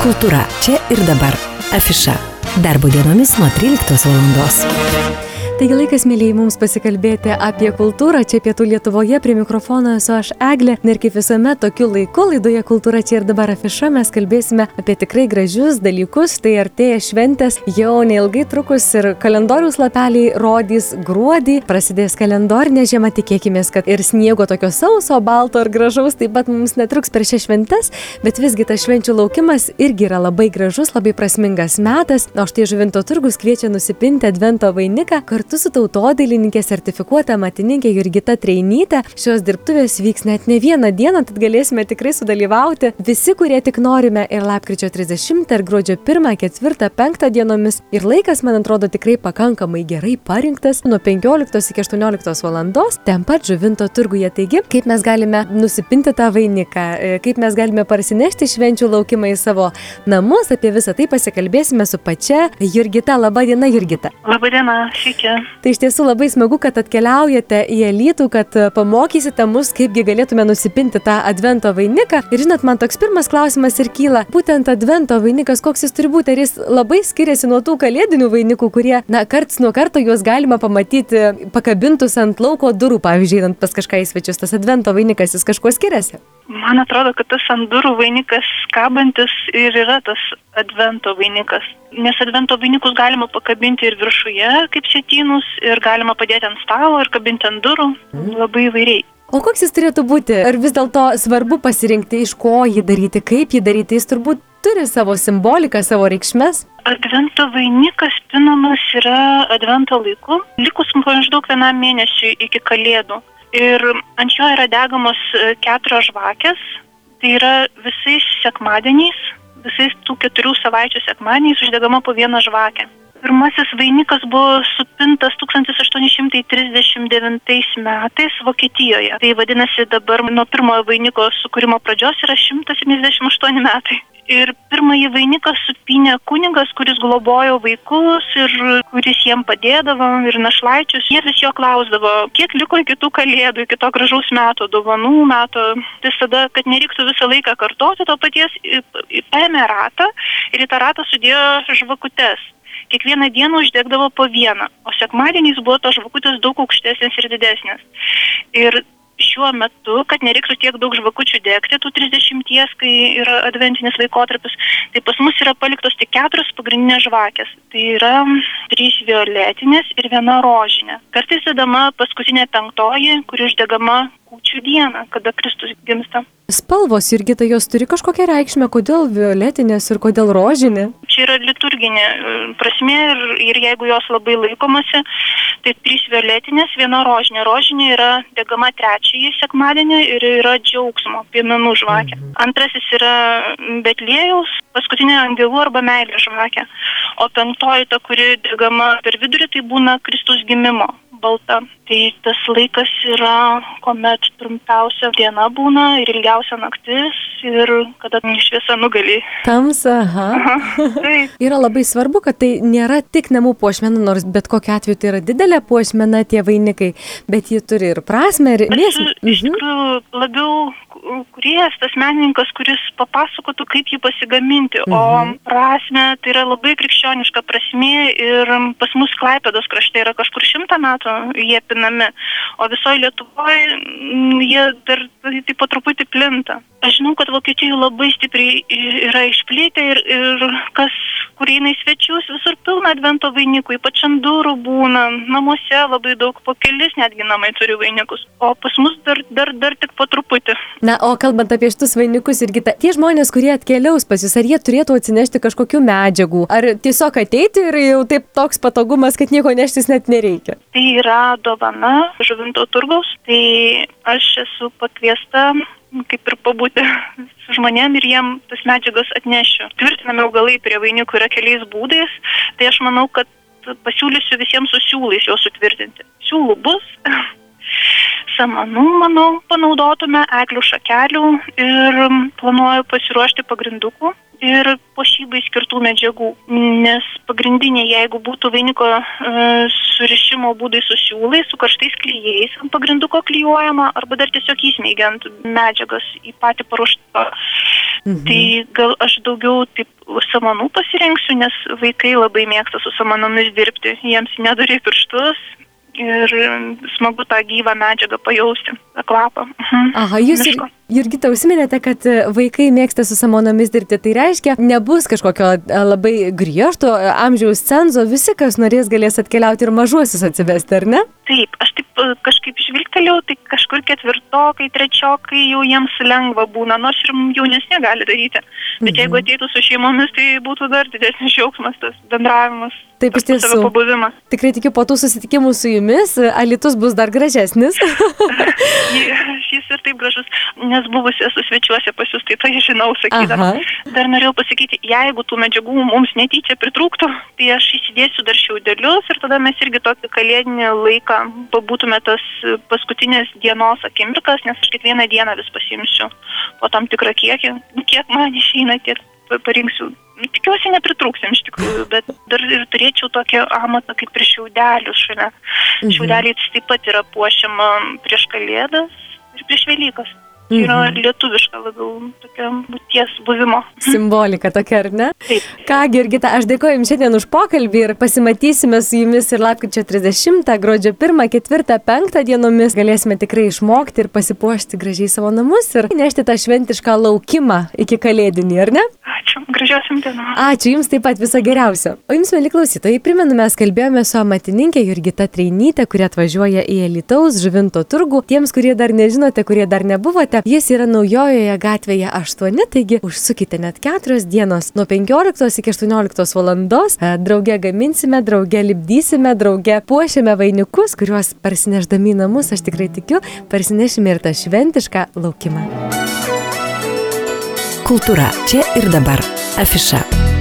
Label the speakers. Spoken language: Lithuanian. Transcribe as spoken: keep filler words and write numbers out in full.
Speaker 1: Kultūra čia ir dabar. Afiša. Darbo dienomis nuo tryliktos valandos.
Speaker 2: Taigi laikas, mėlyjei, mums pasikalbėti apie kultūrą. Čia Pietų Lietuvoje prie mikrofono esu aš, Eglė. Ir kaip visuomet, tokiu laiku laidoje Kultūra čia ir dabar Afiša mes kalbėsime apie tikrai gražius dalykus. Tai artėja šventės, jau neilgai trukus ir kalendoriaus lapeliai rodys gruodį. Prasidės kalendorinė žiema, tikėkimės, kad ir sniego tokio sauso, balto ir gražaus taip pat mums netruks per šias šventes. Bet visgi tas švenčių laukimas irgi yra labai gražus, labai prasmingas metas. O štai Žuvinto turgus kviečia nusipinti advento vainiką. Kartu su tautodailininkė sertifikuota amatininkė Jurgita Treinytė. Šios dirbtuvės vyks net ne vieną dieną, tad galėsime tikrai sudalyvauti visi, kurie tik norime, ir lapkričio trisdešimtą, ir gruodžio pirmą, ketvirtą, penktą dienomis. Ir laikas, man atrodo, tikrai pakankamai gerai parinktas nuo penkioliktos iki aštuonioliktos valandos, ten pat Žuvinto turguje. Taigi, kaip mes galime nusipinti tą vainiką, kaip mes galime parsinešti švenčių laukimą į savo namus, apie visą tai pasikalbėsime su pačia Jurgita. Labą dieną, Jurgita.
Speaker 3: Labą dieną, sveiki.
Speaker 2: Tai iš tiesų labai smagu, kad atkeliaujate į Alytų, kad pamokysite mus, kaipgi galėtume nusipinti tą advento vainiką. Ir žinot, man toks pirmas klausimas ir kyla, būtent advento vainikas, koks jis turi būti, ar jis labai skiriasi nuo tų kalėdinių vainikų, kurie, na, karts nuo karto juos galima pamatyti pakabintus ant lauko durų, pavyzdžiui, einant pas kažką į svečius. Tas advento vainikas, jis kažkuo skiriasi?
Speaker 3: Man atrodo, kad tas ant durų vainikas kabantis ir yra tas advento vainikas. Nes advento vainikus galima pakabinti ir viršuje, kaip sėtynus, ir galima padėti ant stalo ir kabinti ant durų. Mm. Labai įvairiai.
Speaker 2: O koks jis turėtų būti? Ar vis dėlto svarbu pasirinkti, iš ko jį daryti, kaip jį daryti? Jis turbūt turi savo simboliką, savo reikšmes.
Speaker 3: Advento vainikas pinamas yra advento laiku, likus maždaug vienam mėnesiui iki kalėdų. Ir ant jo yra degamos keturios žvakės, tai yra visais sekmadieniais, visais tų keturių savaičių sekmadieniais uždegama po vieną žvakę. Pirmasis vainikas buvo supintas tūkstantis aštuoni šimtai trisdešimt devintais metais Vokietijoje. Tai vadinasi, dabar nuo pirmojo vainiko sukūrimo pradžios yra šimtas septyniasdešimt aštuoni metai. Ir pirmąjį vainiką supynė kunigas, kuris globojo vaikus ir kuris jiem padėdavo ir našlaičius. Jie vis jo klausdavo, kiek liko iki tų kalėdų, iki to gražaus meto, dovanų meto. Tai tada, kad nereiktų visą laiką kartoti to paties, paėmė ratą ir į tą ratą sudėjo žvakutes. Kiekvieną dieną uždegdavo po vieną, o sekmadieniais buvo tos žvakutės daug aukštesnės ir didesnės. Ir šiuo metu, kad nereiktų tiek daug žvakučių degti, tų trisdešimties, kai yra adventinis laikotarpis, tai pas mus yra paliktos tik keturios pagrindinės žvakės. Tai yra trys violetinės ir viena rožinė. Kartais dedama paskutinė penktoji, kuri uždegama kūčių dieną, kada Kristus gimsta.
Speaker 2: Spalvos, Jurgita, jos turi kažkokią reikšmę, kodėl violetinės ir kodėl rožinė?
Speaker 3: Čia yra liturginė prasmė ir, ir jeigu jos labai laikomasi, tai trys violetinės, viena rožinė. Rožinė yra degama trečiąjį sekmadienį ir yra džiaugsmo, piemenų žvakė. Antrasis yra Betliejaus, paskutinė angelų arba meilės žvakė. O penktoji, ta, kuri degama per vidurį, tai būna Kristus gimimo, balta. Tai tas laikas yra, kuomet trumpiausia diena būna ir ilgiausia naktis ir kada šviesa nugali.
Speaker 2: Tamsa, aha.
Speaker 3: aha taip.
Speaker 2: Yra labai svarbu, kad tai nėra tik namų puošmena, nors bet kokiu atveju tai yra didelė puošmena tie vainikai, bet ji turi ir prasmę. Ir
Speaker 3: Esu iš tikrųjų labiau kūrėjas, tas menininkas, kuris papasakotų, kaip jį pasigaminti, mhm. o prasmė tai yra labai krikščioniška prasmė ir pas mus Klaipėdos krašte yra kažkur šimtą metų jie pinami, o visoje Lietuvoje jie dar taip po truputį plinta. Aš žinau, kad Vokietijoje labai stipriai yra išplėtę ir, ir kas, kur eina į svečius, visur pilna advento vainikų, ypač ant durų būna, namuose labai daug, po kelis netgi namai turi vainikus, o pas mus dar, dar, dar tik po truputį.
Speaker 2: Na, o kalbant apie šitus vainikus ir kitą, tie žmonės, kurie atkeliaus pas jūs, ar jie turėtų atsinešti kažkokių medžiagų, ar tiesiog ateiti ir jau taip toks patogumas, kad nieko neštis net nereikia?
Speaker 3: Tai yra dovana Žuvinto turgaus, tai aš esu pakviesta kaip ir pabūti su žmonėm ir jiem tas medžiagas atnešiu. Tvirtinami augalai prie vainikų yra keliais būdais, tai aš manau, kad pasiūlysiu visiems su siūlais juos sutvirtinti. Siūlų bus, samanų, manau, panaudotume, eglių šakelių ir planuoju pasiruošti pagrindukų ir puošybai skirtų medžiagų, nes pagrindiniai, jeigu būtų vainiko e, surišimo būdai su siūlais, su karštais klijais ant pagrinduko klijuojama, arba dar tiesiog įsmeigiant medžiagas į patį paruoštą Mhm. Tai gal aš daugiau taip samanų pasirinksiu, nes vaikai labai mėgsta su samanomis dirbti. Jiems neduri pirštus ir smagu tą gyvą medžiagą pajausti, tą kvapą. Mhm.
Speaker 2: Aha, jūs ir, Jurgita, užsiminėte, kad vaikai mėgsta su samanomis dirbti. Tai reiškia, nebus kažkokio labai griežto amžiaus cenzo, visi, kas norės, galės atkeliauti ir mažuosius atsivesti, ar ne?
Speaker 3: Taip, aš taip kažkaip žvilgtelėjau, tai kažkur ketvirtokai, trečiokai jau jiems lengva būna, nors ir jaunesni gali daryti. Bet mhm. jeigu ateitų su šeimomis, tai būtų dar didesnis džiaugsmas, tas bendravimas.
Speaker 2: Taip, iš tiesų. Tikrai tikiu, po tų susitikimų su jumis Alytus bus dar gražesnis.
Speaker 3: Šis ir taip gražus, nes buvusi esu svečiuose pas jūs, tai tai žinau, sakydama. Aha. Dar norėjau pasakyti, jeigu tų medžiagų mums netyčia pritrūktų, tai aš įsidėsiu dar šiaudelius ir tada mes irgi tokį kalėdinį laiką pabūtume tas paskutinės dienos akimirkas, nes aš kiekvieną dieną vis pasiimsiu po tam tikrą kiekį, kiek man išeina, tiek parinksiu. Tikiuosi nepritrūksim iš tikrųjų, bet dar ir turėčiau tokią amatą kaip ir šiaudelius šalia. Mhm. Šiaudeliai taip pat yra puošiama prieš Kalėdas ir prieš Velykas. Tai yra lietuviška labiau tokia būties buvimo.
Speaker 2: Simbolika tokia, ar ne?
Speaker 3: Taip.
Speaker 2: Ką, Jurgita, aš dėkoju jums šiandien už pokalbį ir pasimatysime su jumis ir lapkričio trisdešimtą, gruodžio pirmą, ketvirtą, penktą dienomis. Galėsime tikrai išmokti ir pasipuošti gražiai savo namus ir nešti tą šventišką laukimą iki kalėdinį, ar ne?
Speaker 3: Ačiū, gražios jums dienos.
Speaker 2: Ačiū jums taip pat, viso geriausio. O jums, mieli klausytojai, primenu, mes kalbėjome su amatininkė Jurgita Treinytė, kuri atvažiuoja į Alytaus žuvinto turgų. Tiems, kurie dar nežinote, kurie dar nebuvote, jis yra Naujojoje gatvėje aštuoni, taigi užsukite net keturios dienos nuo penkioliktos iki aštuonioliktos valandos. Drauge gaminsime, drauge lipdysime, drauge puošiame vainikus, kuriuos parsinešdami į namus, aš tikrai tikiu, parsinešime ir tą šventišką laukimą.
Speaker 1: Kultūra čia ir dabar. Afiša.